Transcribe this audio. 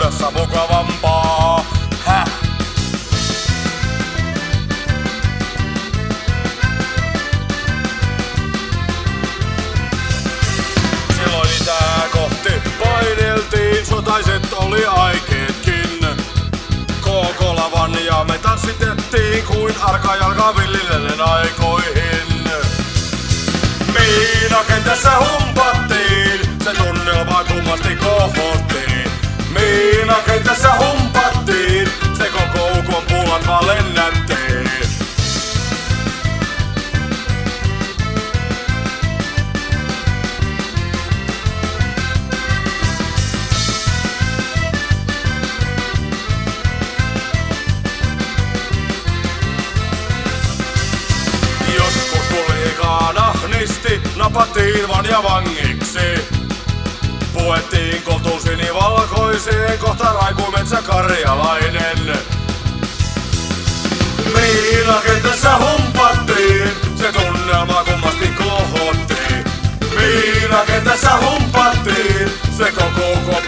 tässä mukavampaa. Häh? Silloin itää kohti paineltiin, sotaiset oli aikeetkin. Kookolavan ja me tanssitettiin kuin arkajalka villilellen aikoihin. Miinakentässä humpattiin, se tunnelma kummasti kohottiin. Miinakentässä humpattiin, se koko ukon pullat vaan lennättiin. Napattiin van ja vangiksi. Puettiin kohtuun sinivalkoiseen, kohta Raikumetsä karjalainen. Miinakentässä humpattiin, se tunnelma kummasti kohottiin. Miinakentässä humpattiin, se koko